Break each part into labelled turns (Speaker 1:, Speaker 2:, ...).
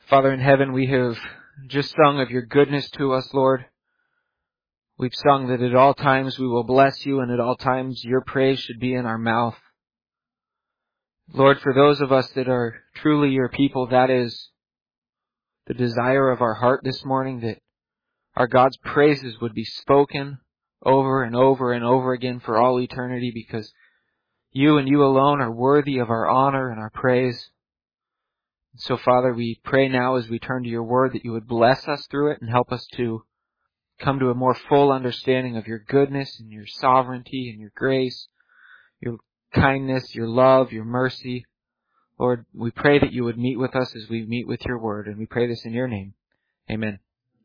Speaker 1: Father in heaven, we have just sung of your goodness to us, Lord. We've sung that at all times we will bless you, and at all times your praise should be in our mouth. Lord, for those of us that are truly your people, that is the desire of our heart this morning, that our God's praises would be spoken over and over and over again for all eternity, because you and you alone are worthy of our honor and our praise. So, Father, we pray now as we turn to your word that you would bless us through it and help us to come to a more full understanding of your goodness and your sovereignty and your grace, your kindness, your love, your mercy. Lord, we pray that you would meet with us as we meet with your word, and we pray this in your name. Amen.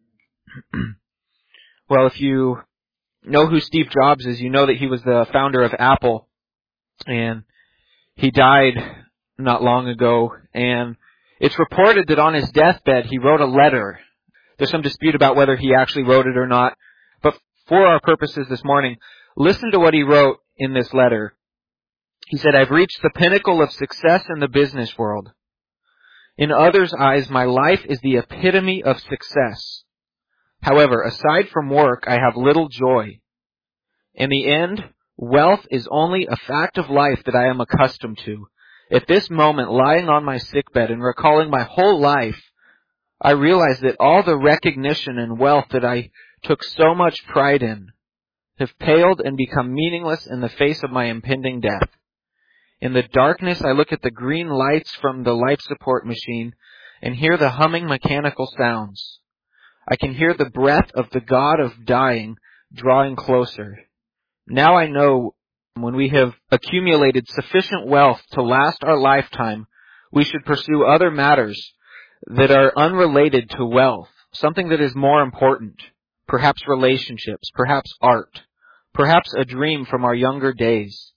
Speaker 1: Well, if you know who Steve Jobs is, you know that he was the founder of Apple, and he died not long ago, and it's reported that on his deathbed he wrote a letter. There's some dispute about whether he actually wrote it or not, but for our purposes this morning, listen to what he wrote in this letter. He said, "I've reached the pinnacle of success in the business world. In others' eyes, my life is the epitome of success. However, aside from work, I have little joy. In the end, wealth is only a fact of life that I am accustomed to. At this moment, lying on my sickbed and recalling my whole life, I realize that all the recognition and wealth that I took so much pride in have paled and become meaningless in the face of my impending death. In the darkness, I look at the green lights from the life support machine and hear the humming mechanical sounds. I can hear the breath of the God of dying drawing closer. Now I know when we have accumulated sufficient wealth to last our lifetime, we should pursue other matters that are unrelated to wealth, something that is more important, perhaps relationships, perhaps art, perhaps a dream from our younger days.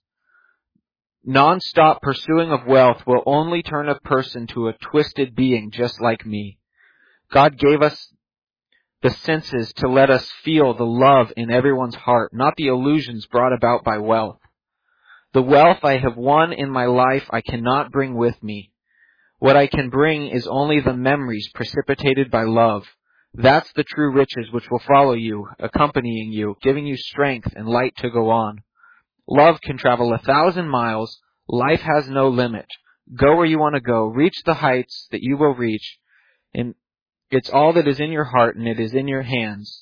Speaker 1: Non-stop pursuing of wealth will only turn a person to a twisted being just like me. God gave us the senses to let us feel the love in everyone's heart, not the illusions brought about by wealth. The wealth I have won in my life I cannot bring with me. What I can bring is only the memories precipitated by love. That's the true riches which will follow you, accompanying you, giving you strength and light to go on. Love can travel 1,000 miles. Life has no limit. Go where you want to go. Reach the heights that you will reach. And it's all that is in your heart, and it is in your hands.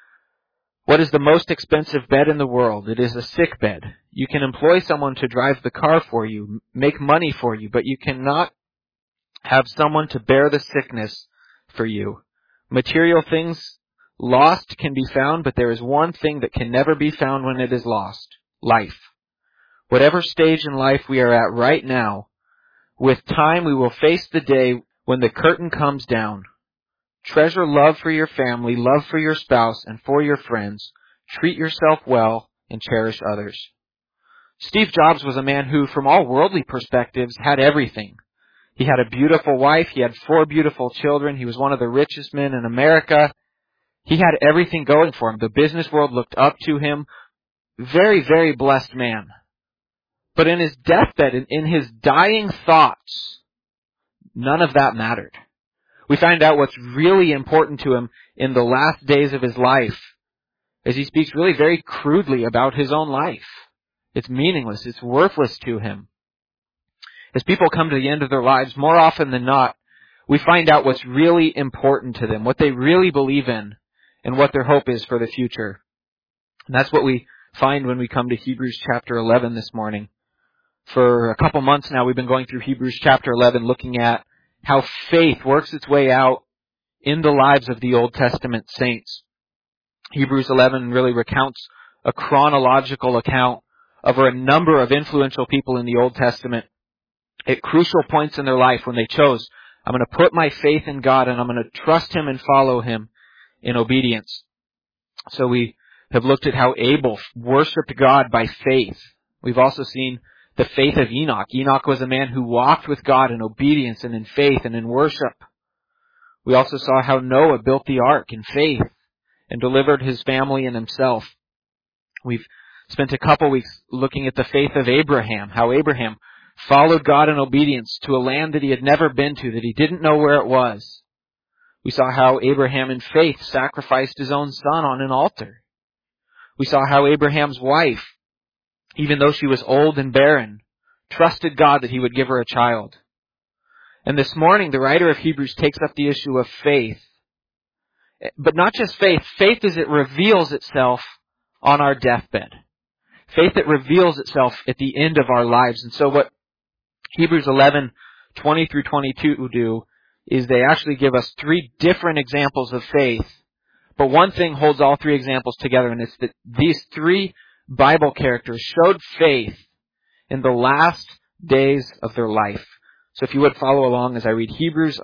Speaker 1: What is the most expensive bed in the world? It is a sick bed. You can employ someone to drive the car for you, make money for you, but you cannot have someone to bear the sickness for you. Material things lost can be found, but there is one thing that can never be found when it is lost: life. Whatever stage in life we are at right now, with time we will face the day when the curtain comes down. Treasure love for your family, love for your spouse, and for your friends. Treat yourself well and cherish others." Steve Jobs was a man who, from all worldly perspectives, had everything. He had a beautiful wife. He had 4 beautiful children. He was one of the richest men in America. He had everything going for him. The business world looked up to him. Very, very blessed man. But in his deathbed, in his dying thoughts, none of that mattered. We find out what's really important to him in the last days of his life, as he speaks really very crudely about his own life. It's meaningless. It's worthless to him. As people come to the end of their lives, more often than not, we find out what's really important to them, what they really believe in, and what their hope is for the future. And that's what we find when we come to Hebrews chapter 11 this morning. For a couple months now, we've been going through Hebrews chapter 11, looking at how faith works its way out in the lives of the Old Testament saints. Hebrews 11 really recounts a chronological account of a number of influential people in the Old Testament at crucial points in their life when they chose, I'm going to put my faith in God and I'm going to trust Him and follow Him in obedience. So we have looked at how Abel worshiped God by faith. We've also seen the faith of Enoch. Enoch was a man who walked with God in obedience and in faith and in worship. We also saw how Noah built the ark in faith and delivered his family and himself. We've spent a couple weeks looking at the faith of Abraham, how Abraham followed God in obedience to a land that he had never been to, that he didn't know where it was. We saw how Abraham in faith sacrificed his own son on an altar. We saw how Abraham's wife, even though she was old and barren, trusted God that He would give her a child. And this morning, the writer of Hebrews takes up the issue of faith. But not just faith. Faith as it reveals itself on our deathbed. Faith that reveals itself at the end of our lives. And so what Hebrews 11:20 through 22 do is they actually give us three different examples of faith. But one thing holds all three examples together, and it's that these three Bible characters showed faith in the last days of their life. So if you would follow along as I read Hebrews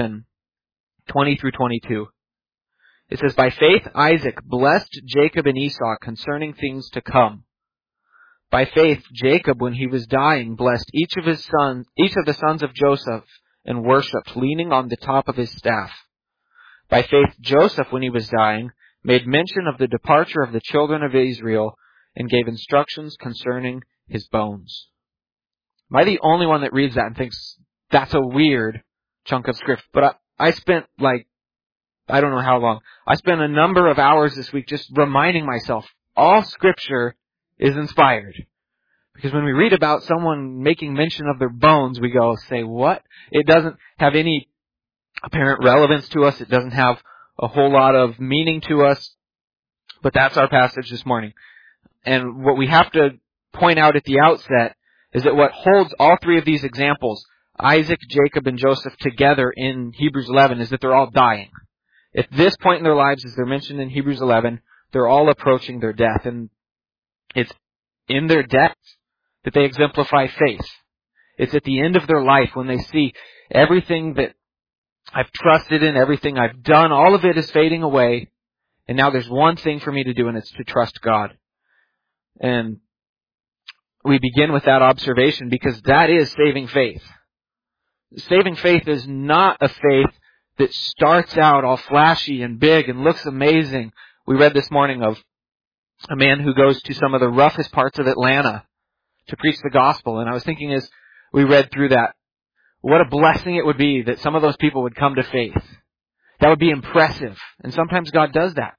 Speaker 1: 11:20 through 22. It says, "By faith Isaac blessed Jacob and Esau concerning things to come. By faith Jacob, when he was dying, blessed each of the sons of Joseph, and worshipped, leaning on the top of his staff. By faith Joseph, when he was dying, made mention of the departure of the children of Israel, and gave instructions concerning his bones." Am I the only one that reads that and thinks that's a weird chunk of script? But I spent I don't know how long. I spent a number of hours this week just reminding myself, all Scripture is inspired. Because when we read about someone making mention of their bones, we go, say, what? It doesn't have any apparent relevance to us. It doesn't have a whole lot of meaning to us. But that's our passage this morning. And what we have to point out at the outset is that what holds all three of these examples, Isaac, Jacob, and Joseph, together in Hebrews 11 is that they're all dying. At this point in their lives, as they're mentioned in Hebrews 11, they're all approaching their death. And it's in their death that they exemplify faith. It's at the end of their life when they see everything that I've trusted in, everything I've done, all of it is fading away. And now there's one thing for me to do, and it's to trust God. And we begin with that observation because that is saving faith. Saving faith is not a faith that starts out all flashy and big and looks amazing. We read this morning of a man who goes to some of the roughest parts of Atlanta to preach the gospel. And I was thinking as we read through that, what a blessing it would be that some of those people would come to faith. That would be impressive. And sometimes God does that.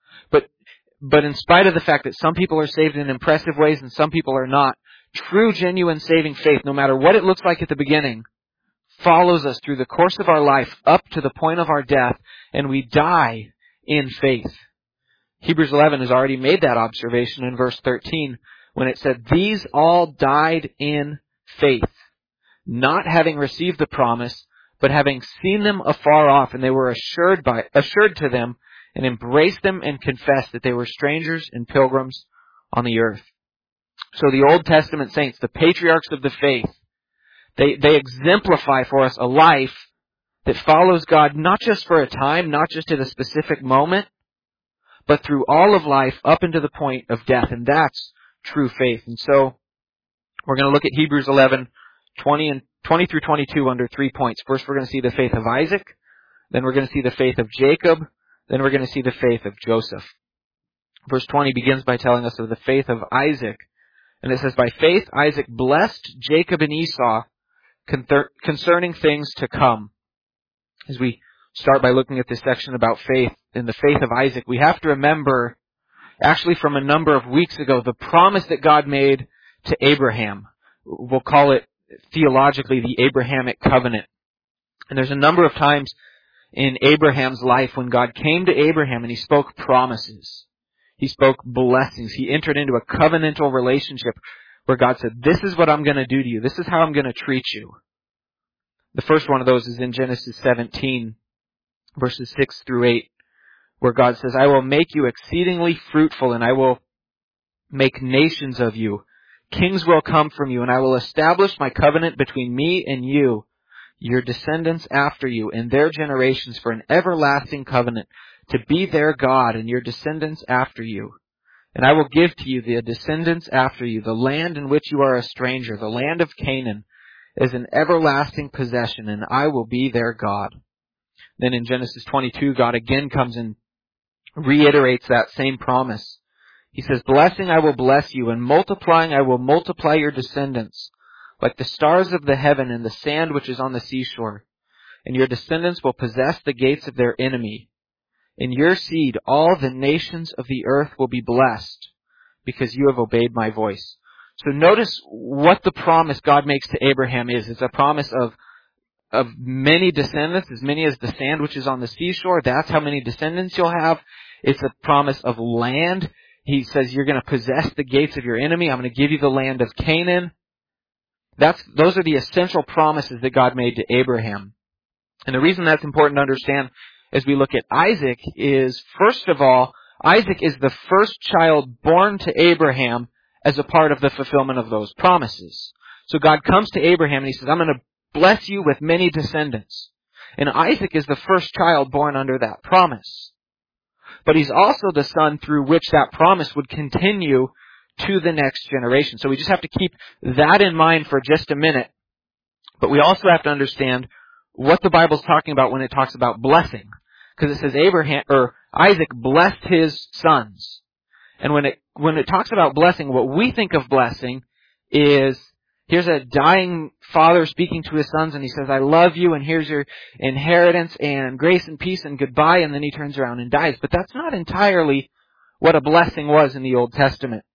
Speaker 1: But in spite of the fact that some people are saved in impressive ways and some people are not, true, genuine saving faith, no matter what it looks like at the beginning, follows us through the course of our life up to the point of our death, and we die in faith. Hebrews 11 has already made that observation in verse 13 when it said, "These all died in faith, not having received the promise, but having seen them afar off, and they were assured to them, and embraced them and confessed that they were strangers and pilgrims on the earth." So the Old Testament saints, the patriarchs of the faith, they exemplify for us a life that follows God not just for a time, not just at a specific moment, but through all of life up into the point of death. And that's true faith. And so we're going to look at Hebrews 11:20 through 22 under 3 points. First, we're going to see the faith of Isaac. Then we're going to see the faith of Jacob. Then we're going to see the faith of Joseph. Verse 20 begins by telling us of the faith of Isaac. And it says, "By faith Isaac blessed Jacob and Esau concerning things to come." As we start by looking at this section about faith, in the faith of Isaac, we have to remember, actually from a number of weeks ago, the promise that God made to Abraham. We'll call it theologically the Abrahamic covenant. And there's a number of times in Abraham's life when God came to Abraham and He spoke promises. He spoke blessings. He entered into a covenantal relationship where God said, "This is what I'm going to do to you. This is how I'm going to treat you." The first one of those is in Genesis 17, verses 6 through 8, where God says, "I will make you exceedingly fruitful, and I will make nations of you. Kings will come from you, and I will establish my covenant between me and you, your descendants after you, and their generations for an everlasting covenant, to be their God and your descendants after you. And I will give to you the descendants after you, the land in which you are a stranger, the land of Canaan, as an everlasting possession, and I will be their God." Then in Genesis 22, God again comes and reiterates that same promise. He says, "Blessing I will bless you, and multiplying I will multiply your descendants, like the stars of the heaven and the sand which is on the seashore. and your descendants will possess the gates of their enemy. In your seed, all the nations of the earth will be blessed, because you have obeyed my voice. So notice what the promise God makes to Abraham is. It's a promise of many descendants, as many as the sand which is on the seashore. That's how many descendants you'll have. It's a promise of land. He says, you're going to possess the gates of your enemy. I'm going to give you the land of Canaan. Those are the essential promises that God made to Abraham. And the reason that's important to understand as we look at Isaac is, first of all, Isaac is the first child born to Abraham as a part of the fulfillment of those promises. So God comes to Abraham and he says, I'm going to bless you with many descendants. And Isaac is the first child born under that promise. But he's also the son through which that promise would continue to the next generation. So we just have to keep that in mind for just a minute. But we also have to understand what the Bible's talking about when it talks about blessing. Because it says Isaac blessed his sons. And when it talks about blessing, what we think of blessing is, here's a dying father speaking to his sons, and he says, I love you, and here's your inheritance, and grace and peace, and goodbye, and then he turns around and dies. But that's not entirely what a blessing was in the Old Testament.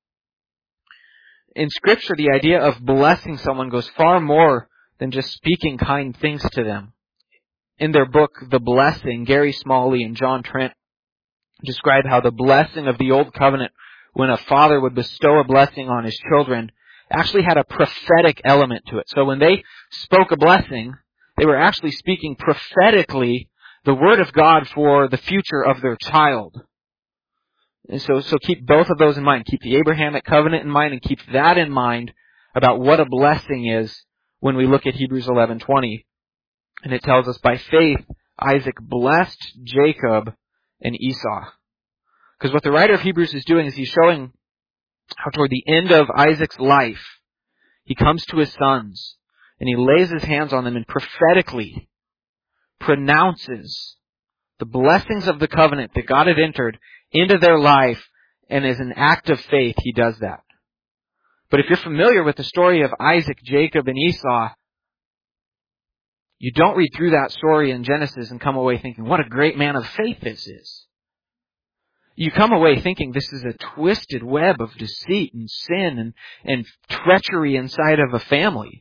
Speaker 1: In Scripture, the idea of blessing someone goes far more than just speaking kind things to them. In their book, The Blessing, Gary Smalley and John Trent describe how the blessing of the Old Covenant, when a father would bestow a blessing on his children, actually had a prophetic element to it. So when they spoke a blessing, they were actually speaking prophetically the word of God for the future of their child. And so keep both of those in mind. Keep the Abrahamic covenant in mind and keep that in mind about what a blessing is when we look at Hebrews 11:20. And it tells us, by faith, Isaac blessed Jacob and Esau. Because what the writer of Hebrews is doing is he's showing how toward the end of Isaac's life, he comes to his sons and he lays his hands on them and prophetically pronounces the blessings of the covenant that God had entered into their life, and as an act of faith, he does that. But if you're familiar with the story of Isaac, Jacob, and Esau, you don't read through that story in Genesis and come away thinking, what a great man of faith this is. You come away thinking this is a twisted web of deceit and sin and treachery inside of a family.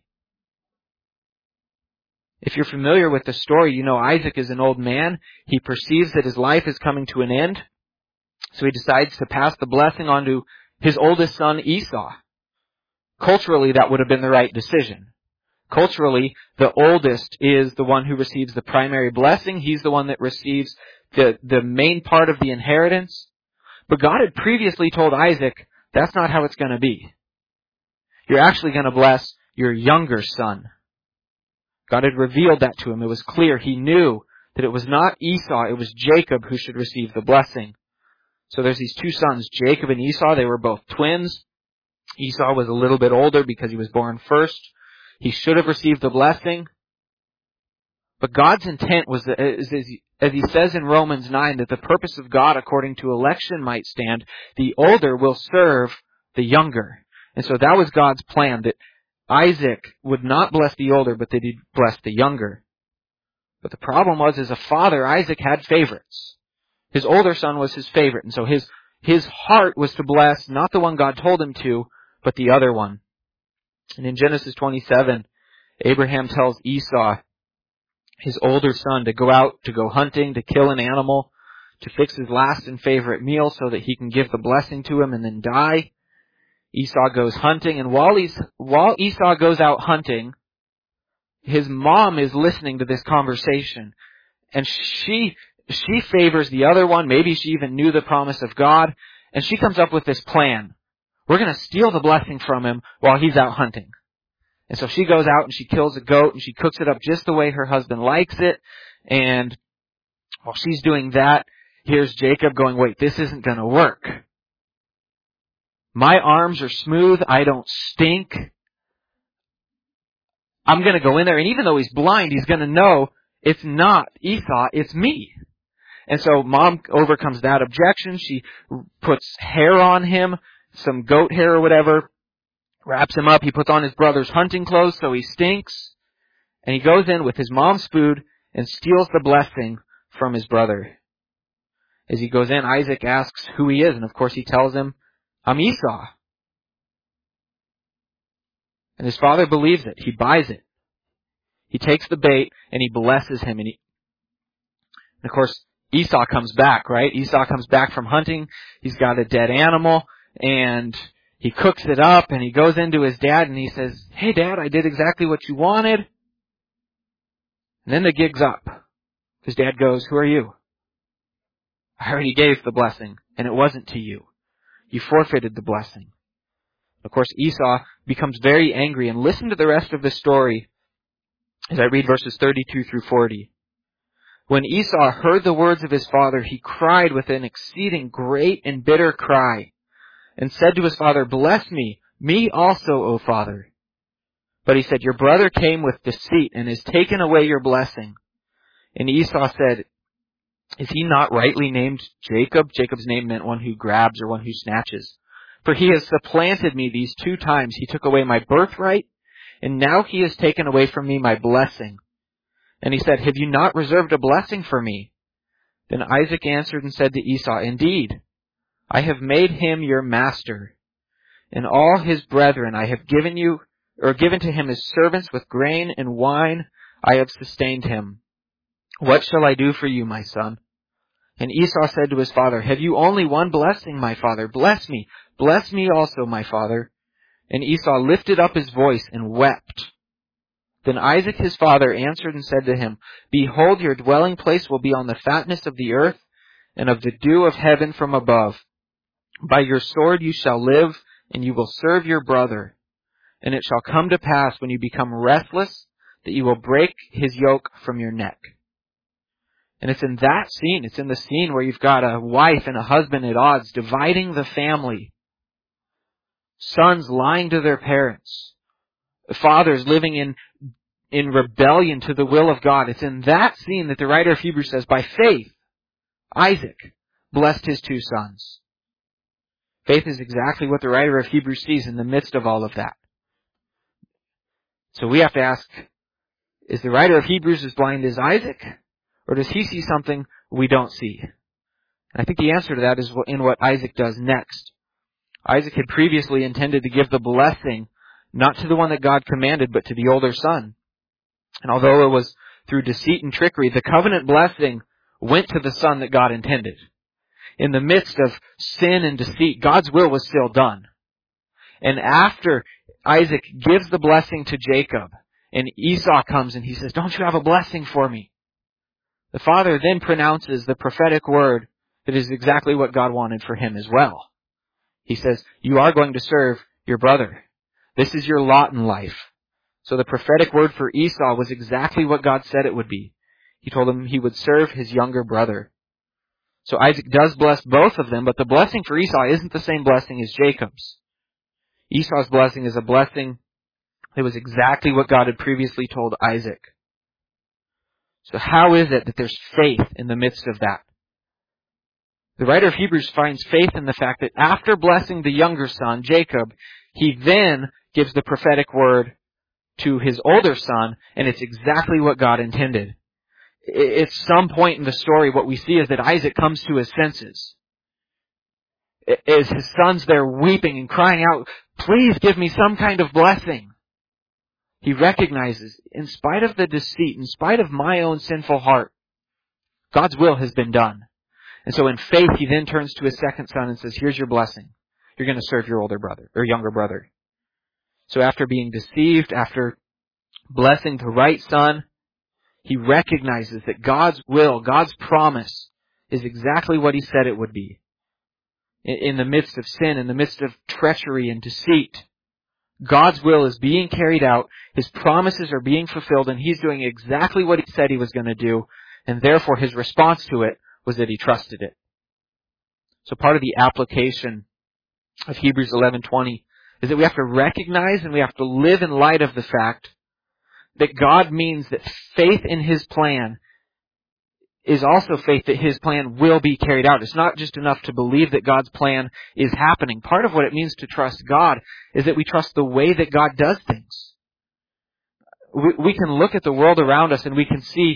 Speaker 1: If you're familiar with the story, you know Isaac is an old man. He perceives that his life is coming to an end. So he decides to pass the blessing on to his oldest son, Esau. Culturally, that would have been the right decision. Culturally, the oldest is the one who receives the primary blessing. He's the one that receives the main part of the inheritance. But God had previously told Isaac, that's not how it's going to be. You're actually going to bless your younger son. God had revealed that to him. It was clear. He knew that it was not Esau, it was Jacob who should receive the blessing. So there's these two sons, Jacob and Esau. They were both twins. Esau was a little bit older because he was born first. He should have received the blessing. But God's intent was, as he says in Romans 9, that the purpose of God according to election might stand. The older will serve the younger. And so that was God's plan, that Isaac would not bless the older, but that he'd bless the younger. But the problem was, as a father, Isaac had favorites. His older son was his favorite, and so his heart was to bless not the one God told him to, but the other one. And in Genesis 27, Abraham tells Esau, his older son, to go out, to go hunting, to kill an animal, to fix his last and favorite meal so that he can give the blessing to him and then die. Esau goes hunting, and while Esau goes out hunting, his mom is listening to this conversation, and she favors the other one. Maybe she even knew the promise of God, and she comes up with this plan. We're going to steal the blessing from him while he's out hunting. And so she goes out and she kills a goat and she cooks it up just the way her husband likes it. And while she's doing that, here's Jacob going, wait, this isn't going to work. My arms are smooth. I don't stink. I'm going to go in there. And even though he's blind, he's going to know it's not Esau, it's me. And so mom overcomes that objection. She puts hair on him, some goat hair or whatever, wraps him up. He puts on his brother's hunting clothes so he stinks. And he goes in with his mom's food and steals the blessing from his brother. As he goes in, Isaac asks who he is, and of course he tells him, I'm Esau. And his father believes it. He buys it. He takes the bait and he blesses him. And of course, Esau comes back, right? Esau comes back from hunting. He's got a dead animal and he cooks it up and he goes into his dad and he says, hey Dad, I did exactly what you wanted. And then the gig's up. His dad goes, who are you? I already gave the blessing and it wasn't to you. You forfeited the blessing. Of course, Esau becomes very angry, and listen to the rest of the story as I read verses 32 through 40. When Esau heard the words of his father, he cried with an exceeding great and bitter cry, and said to his father, bless me, me also, O father. But he said, your brother came with deceit and has taken away your blessing. And Esau said, is he not rightly named Jacob? Jacob's name meant one who grabs or one who snatches. For he has supplanted me these 2 times. He took away my birthright, and now he has taken away from me my blessing. And he said, have you not reserved a blessing for me? Then Isaac answered and said to Esau, indeed, I have made him your master, and all his brethren I have given to him as servants with grain and wine. I have sustained him. What shall I do for you, my son? And Esau said to his father, have you only one blessing, my father? Bless me also, my father. And Esau lifted up his voice and wept. Then Isaac his father answered and said to him, behold, your dwelling place will be on the fatness of the earth and of the dew of heaven from above. By your sword you shall live, and you will serve your brother. And it shall come to pass when you become restless that you will break his yoke from your neck. And it's in that scene, it's in the scene where you've got a wife and a husband at odds, dividing the family. Sons lying to their parents. Fathers living in rebellion to the will of God. It's in that scene that the writer of Hebrews says, by faith, Isaac blessed his 2 sons. Faith is exactly what the writer of Hebrews sees in the midst of all of that. So we have to ask, is the writer of Hebrews as blind as Isaac? Or does he see something we don't see? And I think the answer to that is in what Isaac does next. Isaac had previously intended to give the blessing not to the one that God commanded, but to the older son. And although it was through deceit and trickery, the covenant blessing went to the son that God intended. In the midst of sin and deceit, God's will was still done. And after Isaac gives the blessing to Jacob, and Esau comes and he says, don't you have a blessing for me? The father then pronounces the prophetic word that is exactly what God wanted for him as well. He says, you are going to serve your brother. This is your lot in life. So the prophetic word for Esau was exactly what God said it would be. He told him he would serve his younger brother. So Isaac does bless both of them, but the blessing for Esau isn't the same blessing as Jacob's. Esau's blessing is a blessing that was exactly what God had previously told Isaac. So how is it that there's faith in the midst of that? The writer of Hebrews finds faith in the fact that after blessing the younger son, Jacob, he then gives the prophetic word to his older son, and it's exactly what God intended. At some point in the story, what we see is that Isaac comes to his senses. As his son's there weeping and crying out, please give me some kind of blessing. He recognizes, in spite of the deceit, in spite of my own sinful heart, God's will has been done. And so in faith, he then turns to his second son and says, here's your blessing. You're going to serve your older brother, or younger brother. So after being deceived, after blessing the right son, he recognizes that God's will, God's promise, is exactly what he said it would be. In the midst of sin, in the midst of treachery and deceit, God's will is being carried out, his promises are being fulfilled, and he's doing exactly what he said he was going to do, and therefore his response to it was that he trusted it. So part of the application of Hebrews 11:20 is that we have to recognize and we have to live in light of the fact that God means that faith in his plan is also faith that his plan will be carried out. It's not just enough to believe that God's plan is happening. Part of what it means to trust God is that we trust the way that God does things. We can look at the world around us and we can see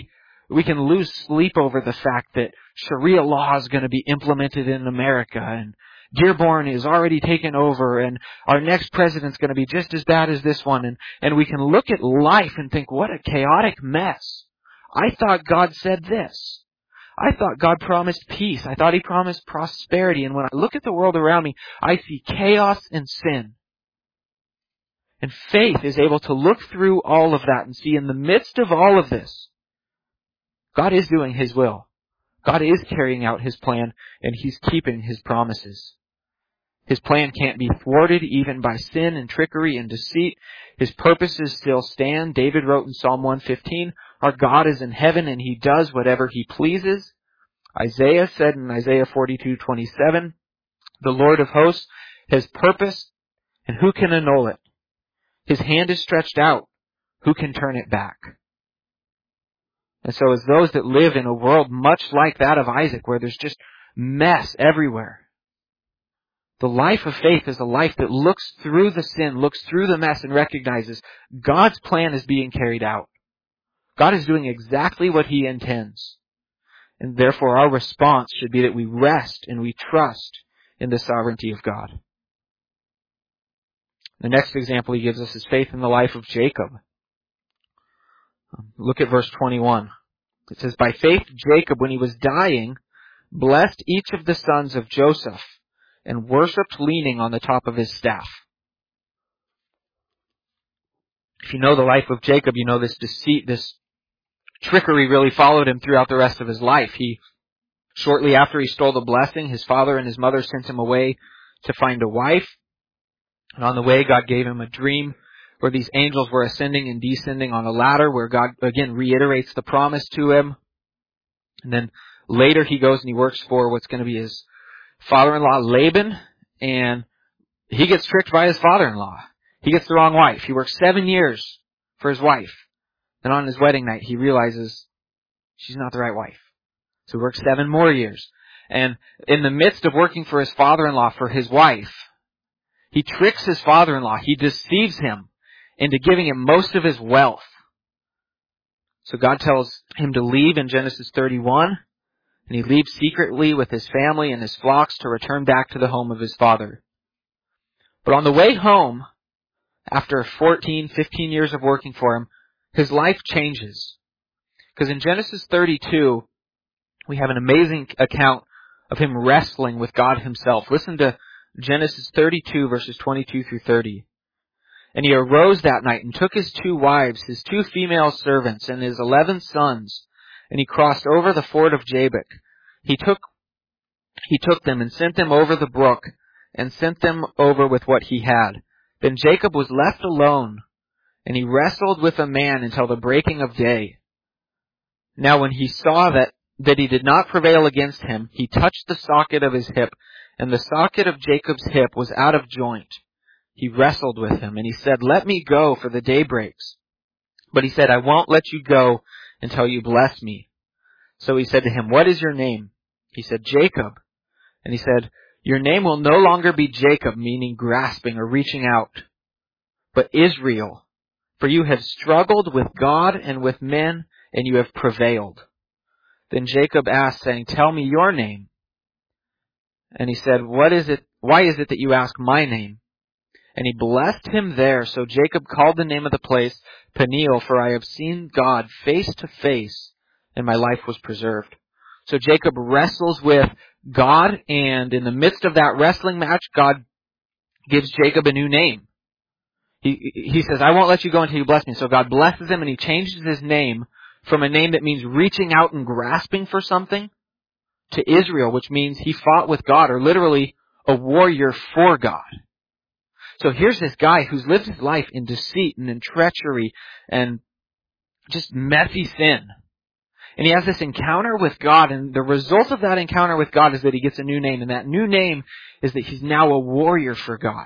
Speaker 1: We can lose sleep over the fact that Sharia law is going to be implemented in America, and Dearborn is already taken over, and our next president's going to be just as bad as this one. And we can look at life and think, what a chaotic mess. I thought God said this. I thought God promised peace. I thought He promised prosperity. And when I look at the world around me, I see chaos and sin. And faith is able to look through all of that and see in the midst of all of this, God is doing His will. God is carrying out His plan, and He's keeping His promises. His plan can't be thwarted even by sin and trickery and deceit. His purposes still stand. David wrote in Psalm 115, our God is in heaven and He does whatever He pleases. Isaiah said in Isaiah 42:27, the Lord of hosts has purposed, and who can annul it? His hand is stretched out. Who can turn it back? And so as those that live in a world much like that of Isaac, where there's just mess everywhere, the life of faith is a life that looks through the sin, looks through the mess, and recognizes God's plan is being carried out. God is doing exactly what He intends. And therefore our response should be that we rest and we trust in the sovereignty of God. The next example He gives us is faith in the life of Jacob. Look at verse 21. It says, by faith Jacob, when he was dying, blessed each of the sons of Joseph, and worshipped leaning on the top of his staff. If you know the life of Jacob, you know this deceit, this trickery really followed him throughout the rest of his life. Shortly after he stole the blessing, his father and his mother sent him away to find a wife. And on the way, God gave him a dream where these angels were ascending and descending on a ladder, where God again reiterates the promise to him. And then later he goes and he works for what's going to be his father-in-law Laban, and he gets tricked by his father-in-law. He gets the wrong wife. He works 7 years for his wife. Then on his wedding night, he realizes she's not the right wife. So he works 7 more years. And in the midst of working for his father-in-law for his wife, he tricks his father-in-law. He deceives him into giving him most of his wealth. So God tells him to leave in Genesis 31. And he leaves secretly with his family and his flocks to return back to the home of his father. But on the way home, after 14, 15 years of working for him, his life changes. Because in Genesis 32, we have an amazing account of him wrestling with God Himself. Listen to Genesis 32, verses 22 through 30. And he arose that night and took his 2 wives, his 2 female servants, and his 11 sons, and he crossed over the ford of Jabbok. He took them and sent them over the brook, and sent them over with what he had. Then Jacob was left alone, and he wrestled with a man until the breaking of day. Now when he saw that he did not prevail against him, he touched the socket of his hip, and the socket of Jacob's hip was out of joint. He wrestled with him, and he said, let me go, for the day breaks. But he said, I won't let you go until you bless me. So he said to him, what is your name? He said, Jacob. And he said, your name will no longer be Jacob, meaning grasping or reaching out, but Israel. For you have struggled with God and with men, and you have prevailed. Then Jacob asked, saying, tell me your name. And he said, why is it that you ask my name? And he blessed him there. So Jacob called the name of the place Peniel, for I have seen God face to face, and my life was preserved. So Jacob wrestles with God, and in the midst of that wrestling match, God gives Jacob a new name. He says, I won't let you go until you bless me. So God blesses him, and he changes his name from a name that means reaching out and grasping for something to Israel, which means he fought with God, or literally a warrior for God. So here's this guy who's lived his life in deceit and in treachery and just messy sin. And he has this encounter with God, and the result of that encounter with God is that he gets a new name, and that new name is that he's now a warrior for God.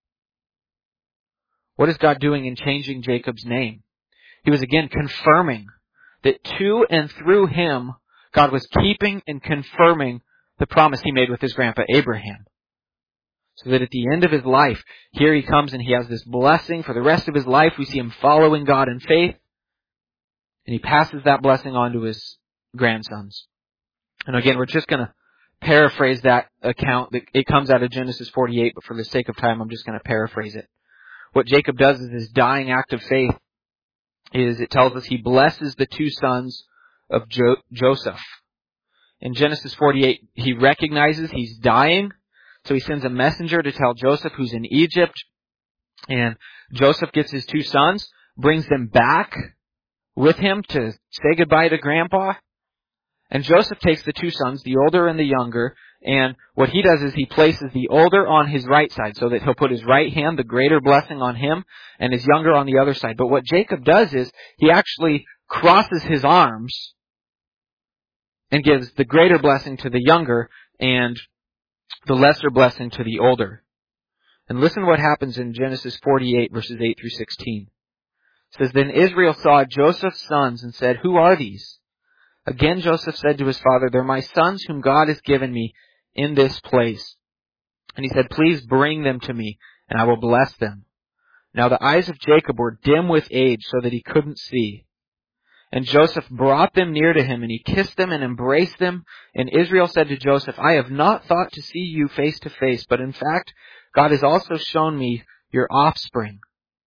Speaker 1: What is God doing in changing Jacob's name? He was again confirming that to and through him, God was keeping and confirming the promise He made with his grandpa Abraham. So that at the end of his life, here he comes and he has this blessing for the rest of his life. We see him following God in faith. And he passes that blessing on to his grandsons. And again, we're just going to paraphrase that account. It comes out of Genesis 48, but for the sake of time, I'm just going to paraphrase it. What Jacob does is his dying act of faith is, it tells us he blesses the two sons of Joseph. In Genesis 48, he recognizes he's dying, so he sends a messenger to tell Joseph, who's in Egypt, and Joseph gets his two sons, brings them back with him to say goodbye to Grandpa. And Joseph takes the two sons, the older and the younger, and what he does is he places the older on his right side so that he'll put his right hand, the greater blessing, on him, and his younger on the other side. But what Jacob does is he actually crosses his arms and gives the greater blessing to the younger and the lesser blessing to the older. And listen to what happens in Genesis 48, verses 8 through 16. It says, Then Israel saw Joseph's sons and said, Who are these? Again Joseph said to his father, They're my sons whom God has given me in this place. And he said, Please bring them to me, and I will bless them. Now the eyes of Jacob were dim with age, so that he couldn't see. And Joseph brought them near to him, and he kissed them and embraced them. And Israel said to Joseph, I have not thought to see you face to face, but in fact, God has also shown me your offspring.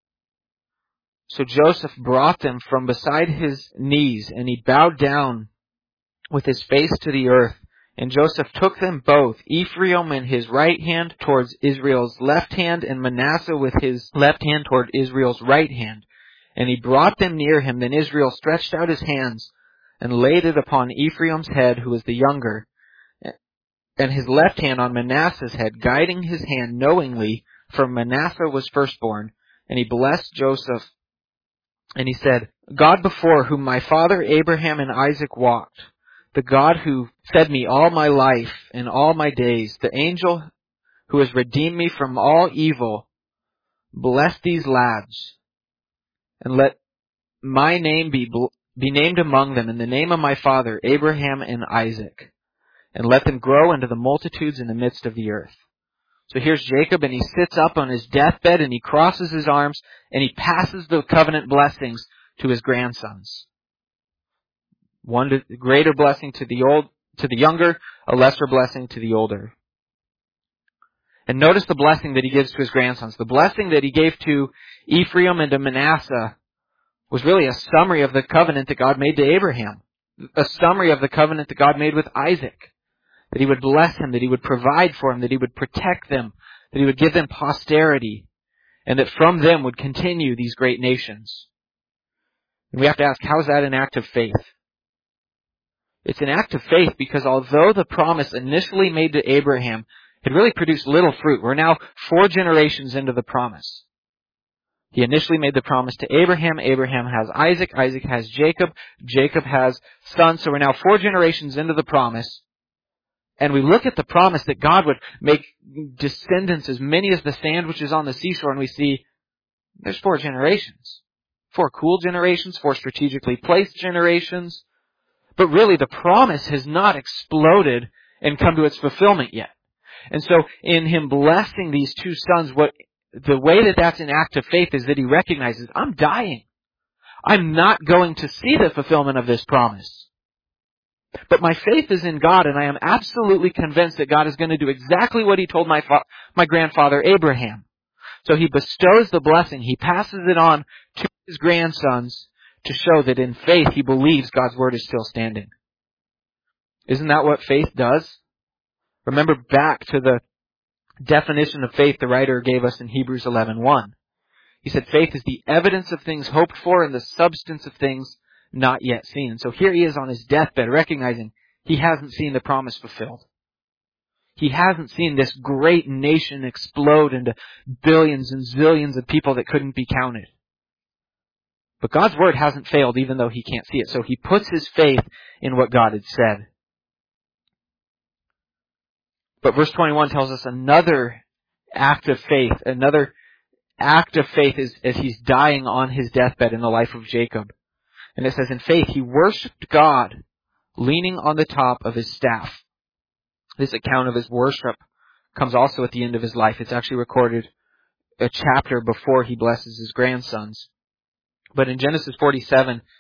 Speaker 1: So Joseph brought them from beside his knees, and he bowed down with his face to the earth. And Joseph took them both, Ephraim in his right hand towards Israel's left hand, and Manasseh with his left hand toward Israel's right hand. And he brought them near him. Then Israel stretched out his hands and laid it upon Ephraim's head, who was the younger, and his left hand on Manasseh's head, guiding his hand knowingly, for Manasseh was firstborn. And he blessed Joseph. And he said, God before whom my father Abraham and Isaac walked, the God who fed me all my life and all my days, the angel who has redeemed me from all evil, bless these lads, and let my name be named among them in the name of my father Abraham and Isaac, and let them grow into the multitudes in the midst of the earth. So here's Jacob, and he sits up on his deathbed, and he crosses his arms, and he passes the covenant blessings to his grandsons. One greater blessing to the younger, a lesser blessing to the older. And notice the blessing that he gives to his grandsons. The blessing that he gave to Ephraim and to Manasseh was really a summary of the covenant that God made to Abraham. A summary of the covenant that God made with Isaac. That he would bless him, that he would provide for him, that he would protect them, that he would give them posterity, and that from them would continue these great nations. And we have to ask, how is that an act of faith? It's an act of faith because although the promise initially made to Abraham had really produced little fruit, we're now 4 generations into the promise. He initially made the promise to Abraham. Abraham has Isaac. Isaac has Jacob. Jacob has sons. So we're now 4 generations into the promise. And we look at the promise that God would make descendants as many as the sand which is on the seashore, and we see there's 4 generations. 4 cool generations, 4 strategically placed generations. But really the promise has not exploded and come to its fulfillment yet. And so in him blessing these 2 sons, the way that that's an act of faith is that he recognizes, I'm dying. I'm not going to see the fulfillment of this promise. But my faith is in God, and I am absolutely convinced that God is going to do exactly what he told my grandfather Abraham. So he bestows the blessing. He passes it on to his grandsons to show that in faith he believes God's word is still standing. Isn't that what faith does? Remember back to the definition of faith the writer gave us in Hebrews 11:1. He said faith is the evidence of things hoped for and the substance of things not yet seen. So here he is on his deathbed, recognizing he hasn't seen the promise fulfilled. He hasn't seen this great nation explode into billions and zillions of people that couldn't be counted. But God's word hasn't failed, even though he can't see it. So he puts his faith in what God had said. But verse 21 tells us another act of faith. Another act of faith is as he's dying on his deathbed in the life of Jacob. And it says, in faith, he worshipped God, leaning on the top of his staff. This account of his worship comes also at the end of his life. It's actually recorded a chapter before he blesses his grandsons. But in Genesis 47,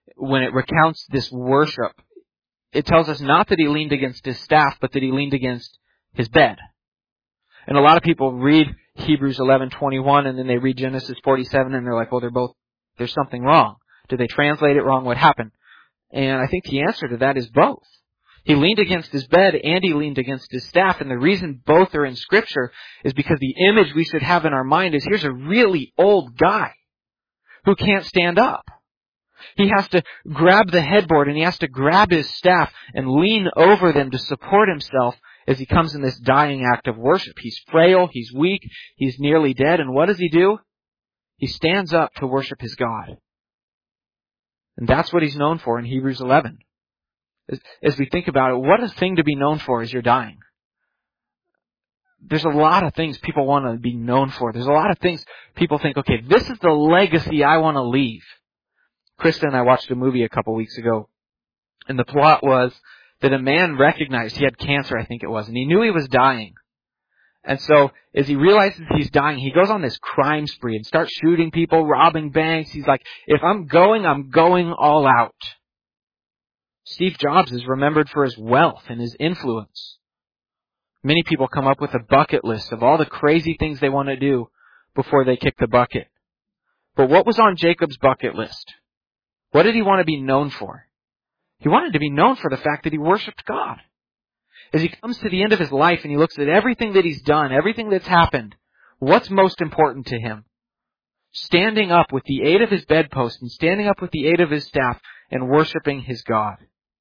Speaker 1: when it recounts this worship, it tells us not that he leaned against his staff, but that he leaned against his bed. And a lot of people read Hebrews 11:21 and then they read Genesis 47 and they're like, well, there's something wrong. Did they translate it wrong? What happened? And I think the answer to that is both. He leaned against his bed and he leaned against his staff. And the reason both are in Scripture is because the image we should have in our mind is here's a really old guy who can't stand up. He has to grab the headboard and he has to grab his staff and lean over them to support himself as he comes in this dying act of worship. He's frail, he's weak, he's nearly dead. And what does he do? He stands up to worship his God. And that's what he's known for in Hebrews 11. As we think about it, what a thing to be known for as you're dying. There's a lot of things people want to be known for. There's a lot of things people think, okay, this is the legacy I want to leave. Krista and I watched a movie a couple weeks ago, and the plot was that a man recognized he had cancer, I think it was, and he knew he was dying. And so, as he realizes he's dying, he goes on this crime spree and starts shooting people, robbing banks. He's like, if I'm going all out. Steve Jobs is remembered for his wealth and his influence. Many people come up with a bucket list of all the crazy things they want to do before they kick the bucket. But what was on Jacob's bucket list? What did he want to be known for? He wanted to be known for the fact that he worshiped God. As he comes to the end of his life and he looks at everything that he's done, everything that's happened, what's most important to him? Standing up with the aid of his bedpost and standing up with the aid of his staff and worshiping his God.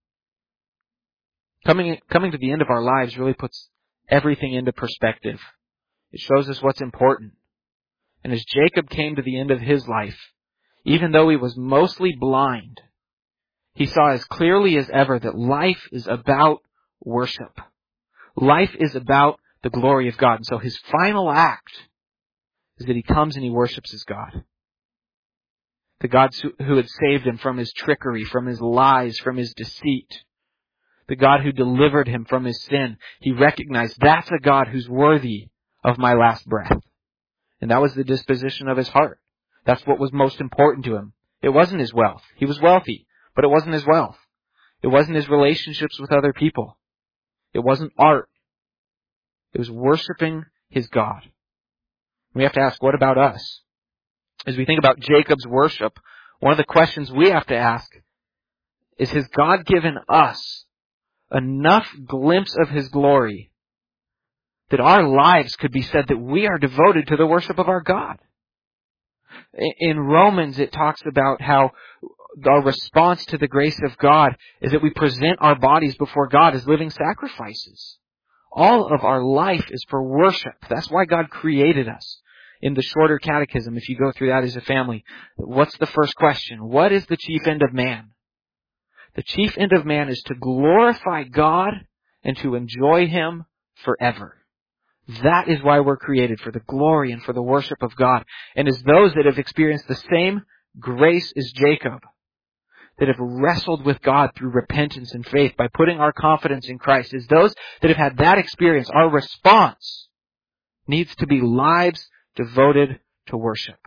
Speaker 1: Coming to the end of our lives really puts everything into perspective. It shows us what's important. And as Jacob came to the end of his life, even though he was mostly blind, he saw as clearly as ever that life is about worship. Life is about the glory of God. And so his final act is that he comes and he worships his God. The God who had saved him from his trickery, from his lies, from his deceit. The God who delivered him from his sin. He recognized that's a God who's worthy of my last breath. And that was the disposition of his heart. That's what was most important to him. It wasn't his wealth. He was wealthy, but it wasn't his wealth. It wasn't his relationships with other people. It wasn't art. It was worshiping his God. We have to ask, what about us? As we think about Jacob's worship, one of the questions we have to ask is, has God given us enough glimpse of his glory that our lives could be said that we are devoted to the worship of our God? In Romans, it talks about how our response to the grace of God is that we present our bodies before God as living sacrifices. All of our life is for worship. That's why God created us. In the shorter catechism, if you go through that as a family, what's the first question? What is the chief end of man? The chief end of man is to glorify God and to enjoy Him forever. That is why we're created, for the glory and for the worship of God. And as those that have experienced the same grace as Jacob, that have wrestled with God through repentance and faith by putting our confidence in Christ, as those that have had that experience, our response needs to be lives devoted to worship.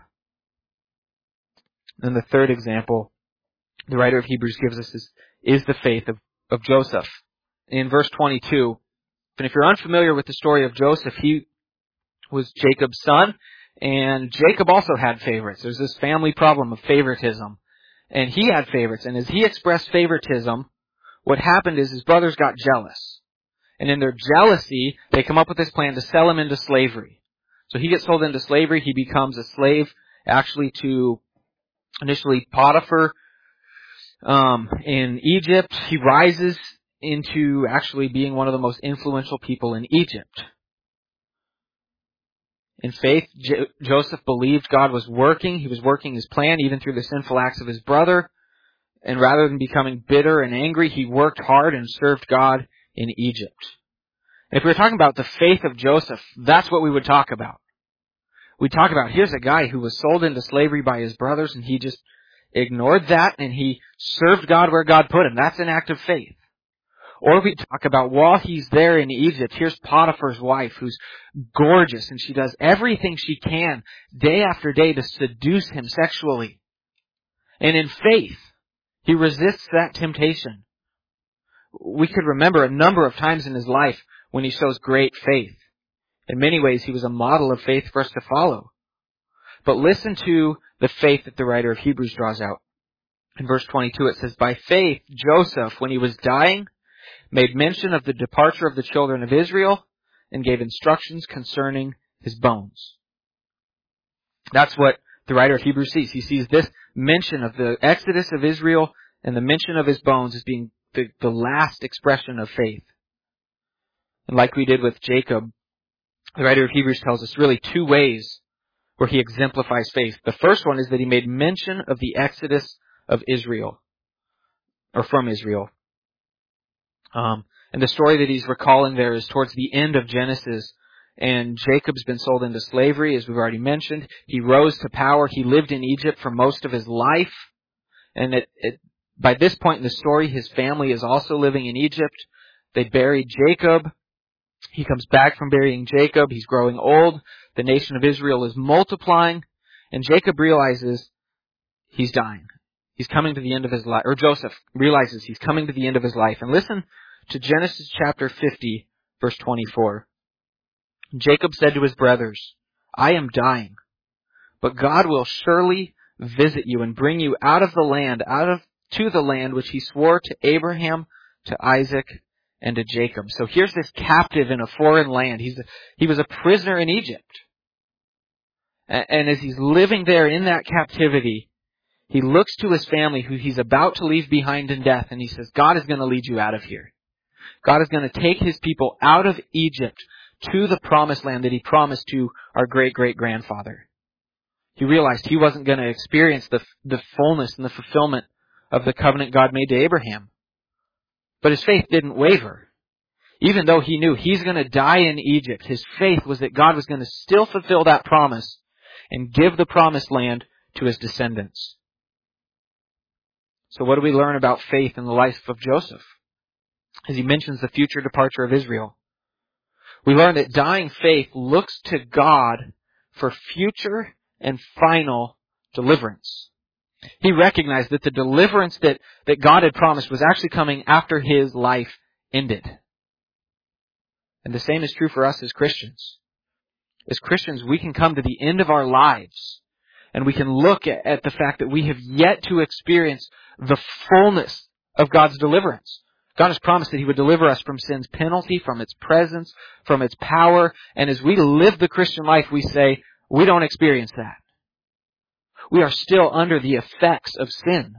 Speaker 1: And the third example the writer of Hebrews gives us is the faith of Joseph. In verse 22, and if you're unfamiliar with the story of Joseph, he was Jacob's son, and Jacob also had favorites. There's this family problem of favoritism. And he had favorites, and as he expressed favoritism, what happened is his brothers got jealous. And in their jealousy, they come up with this plan to sell him into slavery. So he gets sold into slavery. He becomes a slave, actually, to initially Potiphar in Egypt. He rises into actually being one of the most influential people in Egypt. In faith, Joseph believed God was working. He was working his plan even through the sinful acts of his brother. And rather than becoming bitter and angry, he worked hard and served God in Egypt. If we were talking about the faith of Joseph, that's what we would talk about. We'd talk about, here's a guy who was sold into slavery by his brothers, and he just ignored that, and he served God where God put him. That's an act of faith. Or we talk about while he's there in Egypt, here's Potiphar's wife who's gorgeous and she does everything she can day after day to seduce him sexually. And in faith, He resists that temptation. We could remember a number of times in his life when he shows great faith. In many ways, he was a model of faith for us to follow. But listen to the faith that the writer of Hebrews draws out. In verse 22, it says, "By faith, Joseph, when he was dying, made mention of the departure of the children of Israel and gave instructions concerning his bones." That's what the writer of Hebrews sees. He sees this mention of the exodus of Israel and the mention of his bones as being the last expression of faith. And like we did with Jacob, the writer of Hebrews tells us really two ways where he exemplifies faith. The first one is that he made mention of the exodus of Israel, or from Israel. And the story that he's recalling there is towards the end of Genesis, and Jacob's been sold into slavery, as we've already mentioned. He rose to power. He lived in Egypt for most of his life. And by this point in the story, his family is also living in Egypt. They buried Jacob. He comes back from burying Jacob. He's growing old. The nation of Israel is multiplying. And Jacob realizes he's dying. He's coming to the end of his life. Or Joseph realizes he's coming to the end of his life. And listen to Genesis chapter 50, verse 24. Jacob said to his brothers, "I am dying, but God will surely visit you and bring you out of the land, to the land which he swore to Abraham, to Isaac, and to Jacob." So here's this captive in a foreign land. He was a prisoner in Egypt. And as he's living there in that captivity, he looks to his family who he's about to leave behind in death, and he says, God is going to lead you out of here. God is going to take his people out of Egypt to the promised land that he promised to our great-great-grandfather. He realized he wasn't going to experience the fullness and the fulfillment of the covenant God made to Abraham. But his faith didn't waver. Even though he knew he's going to die in Egypt, his faith was that God was going to still fulfill that promise and give the promised land to his descendants. So what do we learn about faith in the life of Joseph? As he mentions the future departure of Israel, we learn that dying faith looks to God for future and final deliverance. He recognized that the deliverance that God had promised was actually coming after his life ended. And the same is true for us as Christians. As Christians, we can come to the end of our lives and we can look at the fact that we have yet to experience the fullness of God's deliverance. God has promised that he would deliver us from sin's penalty, from its presence, from its power. And as we live the Christian life, we say, we don't experience that. We are still under the effects of sin.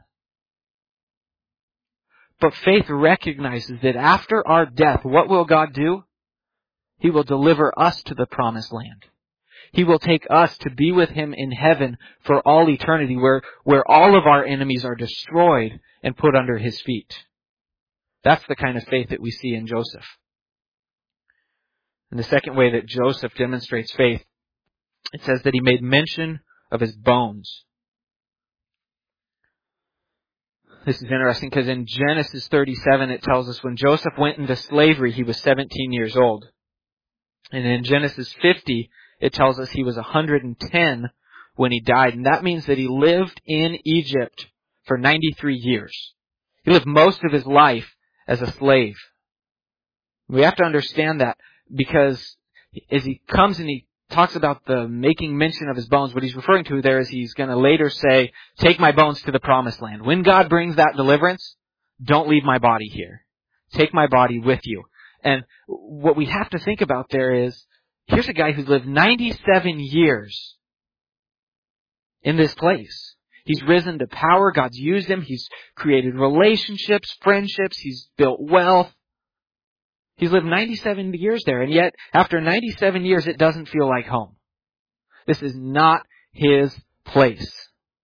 Speaker 1: But faith recognizes that after our death, what will God do? He will deliver us to the promised land. He will take us to be with him in heaven for all eternity, where all of our enemies are destroyed and put under his feet. That's the kind of faith that we see in Joseph. And the second way that Joseph demonstrates faith, it says that he made mention of his bones. This is interesting because in Genesis 37 it tells us when Joseph went into slavery he was 17 years old. And in Genesis 50 it tells us he was 110 when he died. And that means that he lived in Egypt for 93 years. He lived most of his life as a slave. We have to understand that because as he comes and he talks about the making mention of his bones, what he's referring to there is he's going to later say, take my bones to the promised land. When God brings that deliverance, don't leave my body here. Take my body with you. And what we have to think about there is, here's a guy who's lived 97 years in this place. He's risen to power. God's used him. He's created relationships, friendships. He's built wealth. He's lived 97 years there. And yet, after 97 years, it doesn't feel like home. This is not his place.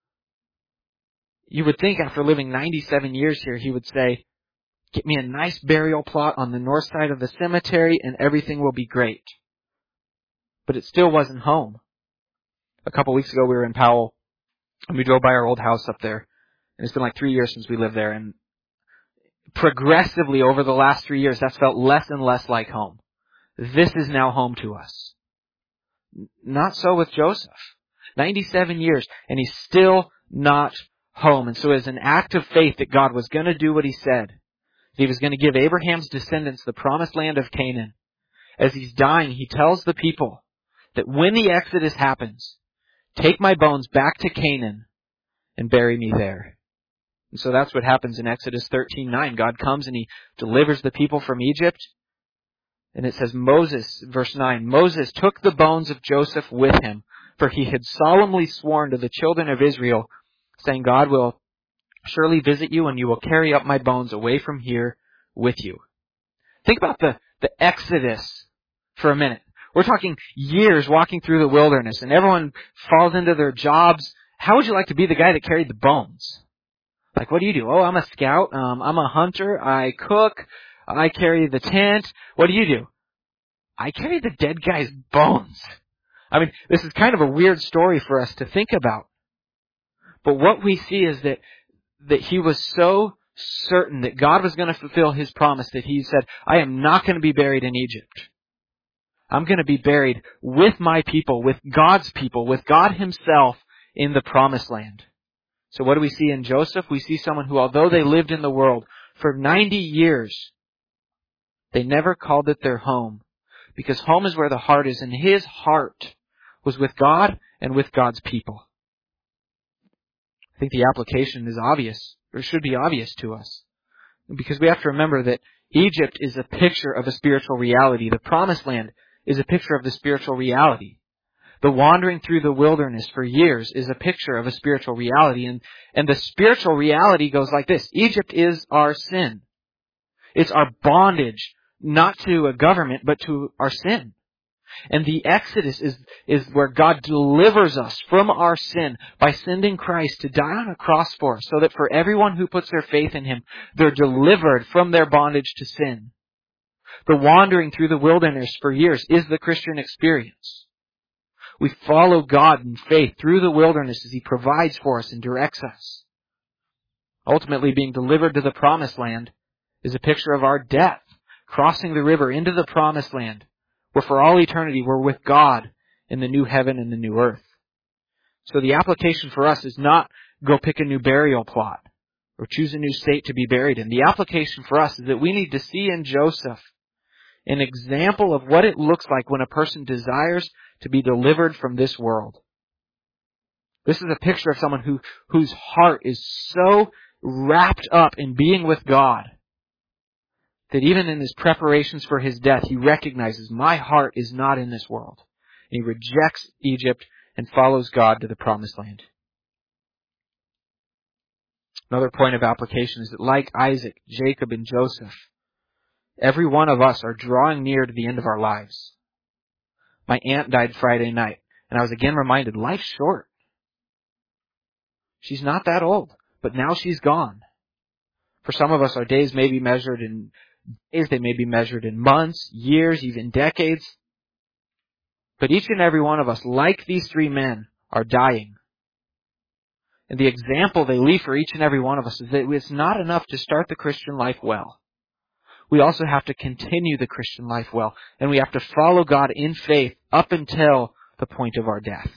Speaker 1: You would think after living 97 years here, he would say, get me a nice burial plot on the north side of the cemetery and everything will be great. But it still wasn't home. A couple weeks ago, we were in Powell. And we drove by our old house up there. And it's been like 3 years since we lived there. And progressively over the last 3 years, that's felt less and less like home. This is now home to us. Not so with Joseph. 97 years, and he's still not home. And so as an act of faith that God was going to do what He said, He was going to give Abraham's descendants the promised land of Canaan. As He's dying, He tells the people that when the Exodus happens, take my bones back to Canaan and bury me there. And so that's what happens in Exodus 13:9. God comes and He delivers the people from Egypt. And it says Moses, verse 9, Moses took the bones of Joseph with him, for he had solemnly sworn to the children of Israel, saying, God will surely visit you and you will carry up my bones away from here with you. Think about the Exodus for a minute. We're talking years walking through the wilderness and everyone falls into their jobs. How would you like to be the guy that carried the bones? Like, what do you do? Oh, I'm a scout. I'm a hunter. I cook. I carry the tent. What do? I carry the dead guy's bones. I mean, this is kind of a weird story for us to think about. But what we see is that he was so certain that God was going to fulfill His promise that He said, I am not going to be buried in Egypt. I'm going to be buried with my people, with God's people, with God Himself in the promised land. So what do we see in Joseph? We see someone who, although they lived in the world for 90 years, they never called it their home. Because home is where the heart is, and his heart was with God and with God's people. I think the application is obvious, or should be obvious to us. Because we have to remember that Egypt is a picture of a spiritual reality. The promised land is a picture of the spiritual reality. The wandering through the wilderness for years is a picture of a spiritual reality. And the spiritual reality goes like this. Egypt is our sin. It's our bondage, not to a government, but to our sin. And the Exodus is where God delivers us from our sin by sending Christ to die on a cross for us, so that for everyone who puts their faith in Him, they're delivered from their bondage to sin. The wandering through the wilderness for years is the Christian experience. We follow God in faith through the wilderness as He provides for us and directs us. Ultimately, being delivered to the promised land is a picture of our death, crossing the river into the promised land, where for all eternity we're with God in the new heaven and the new earth. So the application for us is not go pick a new burial plot or choose a new state to be buried in. The application for us is that we need to see in Joseph an example of what it looks like when a person desires to be delivered from this world. This is a picture of someone whose heart is so wrapped up in being with God that even in his preparations for his death, he recognizes, my heart is not in this world. And he rejects Egypt and follows God to the promised land. Another point of application is that like Isaac, Jacob, and Joseph, every one of us are drawing near to the end of our lives. My aunt died Friday night, and I was again reminded, life's short. She's not that old, but now she's gone. For some of us, our days may be measured in days, they may be measured in months, years, even decades. But each and every one of us, like these three men, are dying. And the example they leave for each and every one of us is that it's not enough to start the Christian life well. We also have to continue the Christian life well. And we have to follow God in faith up until the point of our death.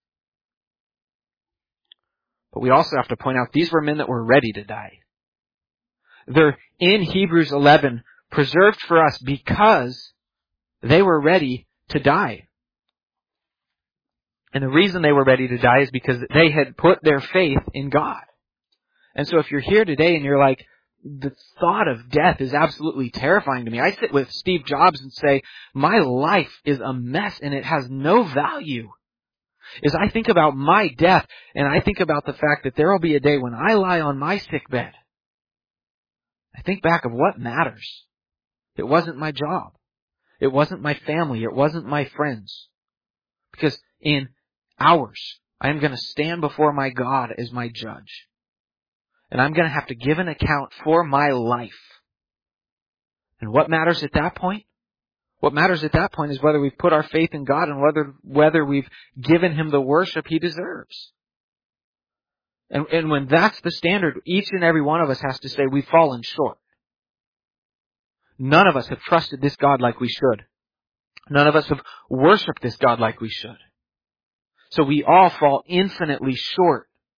Speaker 1: But we also have to point out these were men that were ready to die. They're in Hebrews 11 preserved for us because they were ready to die. And the reason they were ready to die is because they had put their faith in God. And so if you're here today and you're like, the thought of death is absolutely terrifying to me. I sit with Steve Jobs and say, my life is a mess and it has no value. As I think about my death and I think about the fact that there will be a day when I lie on my sick bed, I think back of what matters. It wasn't my job. It wasn't my family. It wasn't my friends. Because in hours, I am going to stand before my God as my judge. And I'm going to have to give an account for my life. And what matters at that point? What matters at that point is whether we've put our faith in God and whether we've given Him the worship He deserves. And when that's the standard, each and every one of us has to say we've fallen short. None of us have trusted this God like we should. None of us have worshipped this God like we should. So we all fall infinitely short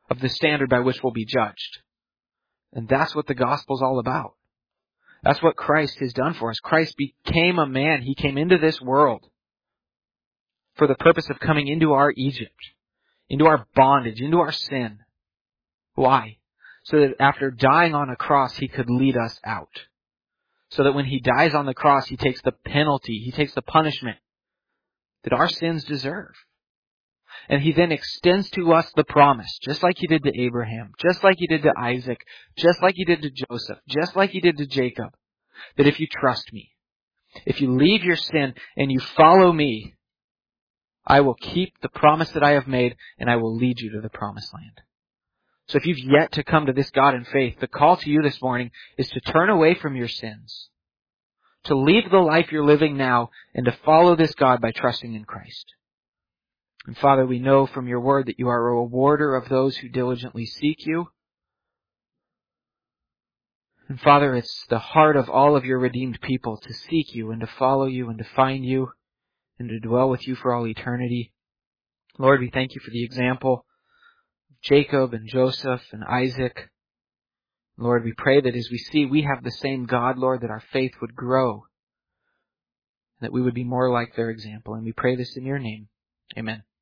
Speaker 1: of the standard by which we'll be judged. And that's what the gospel's all about. That's what Christ has done for us. Christ became a man. He came into this world for the purpose of coming into our Egypt, into our bondage, into our sin. Why? So that after dying on a cross, He could lead us out. So that when He dies on the cross, He takes the penalty, He takes the punishment that our sins deserve. And He then extends to us the promise, just like He did to Abraham, just like He did to Isaac, just like He did to Joseph, just like He did to Jacob, that if you trust Me, if you leave your sin and you follow Me, I will keep the promise that I have made and I will lead you to the promised land. So if you've yet to come to this God in faith, the call to you this morning is to turn away from your sins, to leave the life you're living now and to follow this God by trusting in Christ. And Father, we know from your word that you are a rewarder of those who diligently seek you. And Father, it's the heart of all of your redeemed people to seek you and to follow you and to find you and to dwell with you for all eternity. Lord, we thank you for the example of Jacob and Joseph and Isaac. Lord, we pray that as we see we have the same God, Lord, that our faith would grow, that we would be more like their example. And we pray this in your name. Amen.